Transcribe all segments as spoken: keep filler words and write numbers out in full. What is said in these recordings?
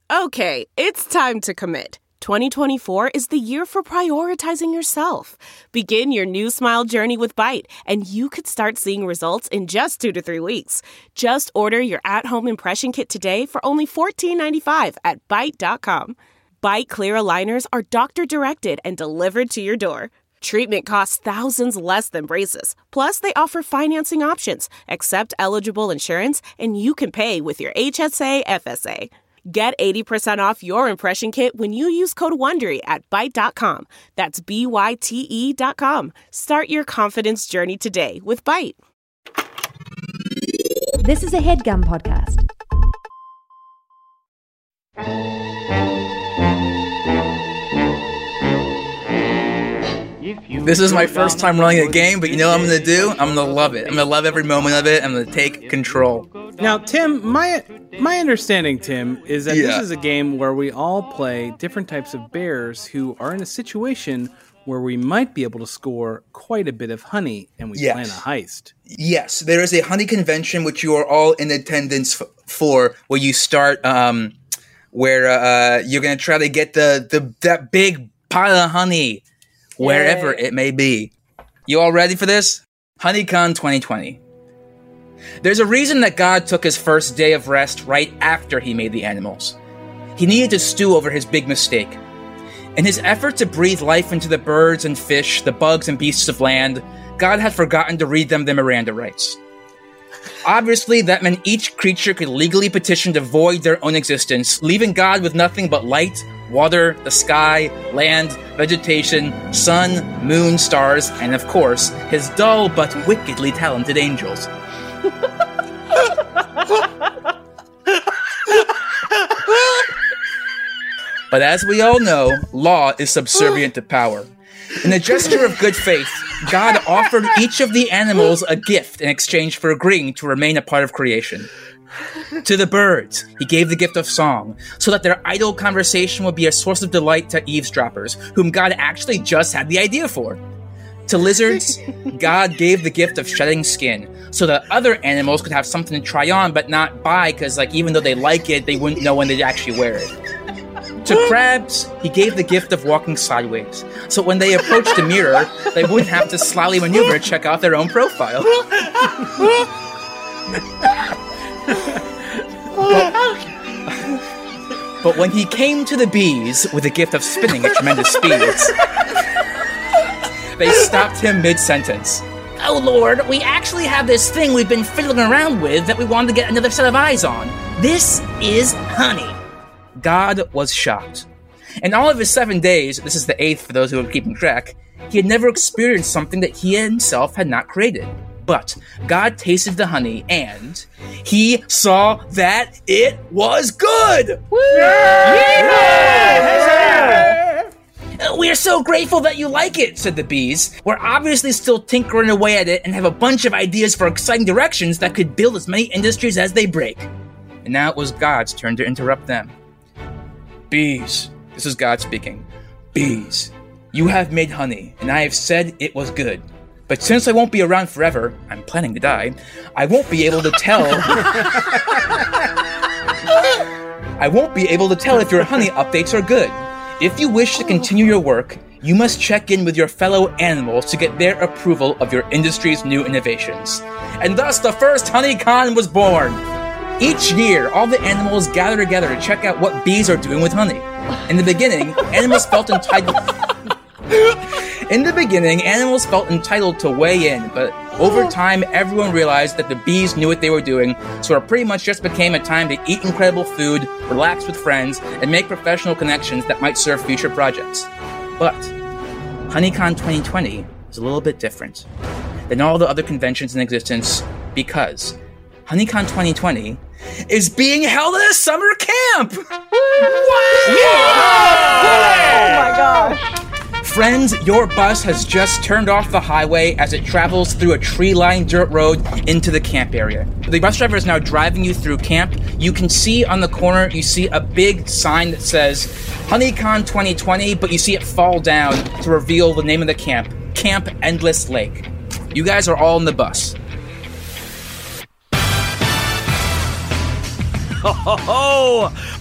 Okay, it's time to commit. twenty twenty-four is the year for prioritizing yourself. Begin your new smile journey with Byte, and you could start seeing results in just two to three weeks. Just order your at-home impression kit today for only fourteen ninety-five at byte dot com. Byte clear aligners are doctor-directed and delivered to your door. Treatment costs thousands less than braces. Plus, they offer financing options, accept eligible insurance, and you can pay with your H S A F S A. Get eighty percent off your impression kit when you use code WONDERY at byte dot com. That's B Y T E dot com. Start your confidence journey today with Byte. This is a HeadGum podcast. This is my first time running a game, but you know what I'm going to do? I'm going to love it. I'm going to love every moment of it. I'm going to take control. Now, Tim, my my understanding, Tim, is that Yeah. this is a game where we all play different types of bears who are in a situation where we might be able to score quite a bit of honey, and we Yes. plan a heist. Yes, there is a honey convention which you are all in attendance f- for, where you start, um, where uh, you're going to try to get the, the that big pile of honey, wherever it may be. You all ready for this? HoneyCon twenty twenty. There's a reason that God took his first day of rest right after he made the animals. He needed to stew over his big mistake. In his effort to breathe life into the birds and fish, the bugs and beasts of land, God had forgotten to read them their Miranda rights. Obviously, that meant each creature could legally petition to void their own existence, leaving God with nothing but light, water, the sky, land, vegetation, sun, moon, stars, and of course, his dull but wickedly talented angels. But as we all know, law is subservient to power. In a gesture of good faith, God offered each of the animals a gift in exchange for agreeing to remain a part of creation. To the birds, he gave the gift of song, so that their idle conversation would be a source of delight to eavesdroppers, whom God actually just had the idea for. To lizards, God gave the gift of shedding skin, so that other animals could have something to try on but not buy, because like even though they like it, they wouldn't know when they'd actually wear it. To crabs, he gave the gift of walking sideways, so when they approached a mirror, they wouldn't have to slyly maneuver to check out their own profile. But, but when he came to the bees with the gift of spinning at tremendous speeds, they stopped him mid-sentence. Oh Lord, we actually have this thing we've been fiddling around with that we wanted to get another set of eyes on. This is honey. God was shocked. In all of his seven days, this is the eighth for those who are keeping track, he had never experienced something that he himself had not created. But God tasted the honey, and he saw that it was good! Woo! Yeah! Yeah! We are so grateful that you like it, said the bees. We're obviously still tinkering away at it and have a bunch of ideas for exciting directions that could build as many industries as they break. And now it was God's turn to interrupt them. Bees, this is God speaking. Bees, you have made honey, and I have said it was good. But since I won't be around forever, I'm planning to die, I won't be able to tell... I won't be able to tell if your honey updates are good. If you wish to continue your work, you must check in with your fellow animals to get their approval of your industry's new innovations. And thus the first HoneyCon was born! Each year, all the animals gather together to check out what bees are doing with honey. In the beginning, animals felt entitled... In the beginning, animals felt entitled to weigh in, but over time, everyone realized that the bees knew what they were doing, so it pretty much just became a time to eat incredible food, relax with friends, and make professional connections that might serve future projects. But HoneyCon twenty twenty is a little bit different than all the other conventions in existence because HoneyCon twenty twenty is being held at a summer camp! Wow! Yeah! Oh my gosh! Friends, your bus has just turned off the highway as it travels through a tree-lined dirt road into the camp area. The bus driver is now driving you through camp. You can see on the corner, you see a big sign that says HoneyCon twenty twenty, but you see it fall down to reveal the name of the camp, Camp Endless Lake. You guys are all in the bus. Ho, ho, ho!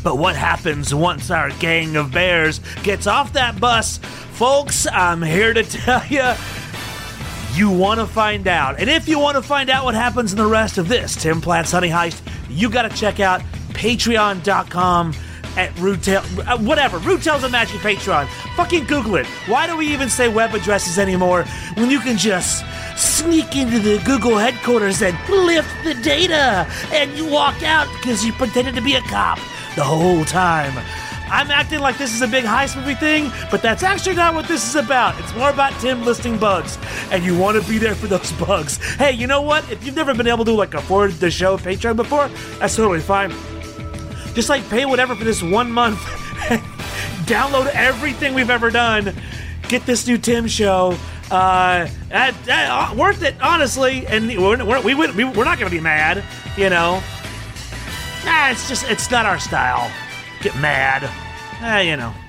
But what happens once our gang of bears gets off that bus? Folks, I'm here to tell you, you want to find out. And if you want to find out what happens in the rest of this Tim Platt's Honey Heist, you got to check out patreon dot com at Rootail, uh, whatever, Rootail's a Magic Patreon. Fucking Google it. Why do we even say web addresses anymore when you can just sneak into the Google headquarters and lift the data and you walk out because you pretended to be a cop the whole time? I'm acting like this is a big heist movie thing, but that's actually not what this is about. It's more about Tim listing bugs, and you want to be there for those bugs. Hey, you know what? If you've never been able to like afford the show Patreon before, that's totally fine. Just like pay whatever for this one month. Download everything we've ever done. Get this new Tim show. Uh, uh, uh, worth it, honestly. And we're, we're, we, we, we're not going to be mad, you know. Nah, it's just, it's not our style. Get mad. Ah, you know.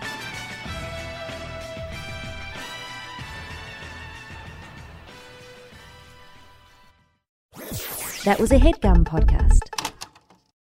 That was a HeadGum podcast.